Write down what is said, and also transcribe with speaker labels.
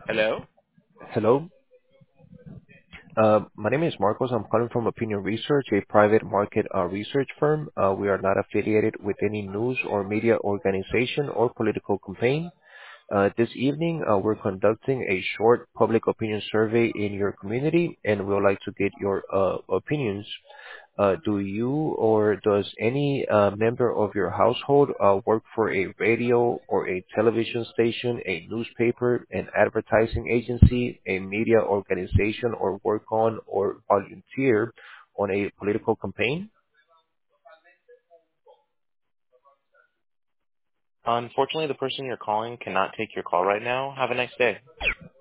Speaker 1: Hello?
Speaker 2: Hello. My name is Marcos. I'm calling from Opinion Research, a private market research firm. We are not affiliated with any news or media organization or political campaign. This evening, we're conducting a short public opinion survey in your community, and we would like to get your opinions. Do you or does any member of your household work for a radio or a television station, a newspaper, an advertising agency, a media organization, or work on or volunteer on a political campaign?
Speaker 1: Unfortunately, the person you're calling cannot take your call right now. Have a nice day.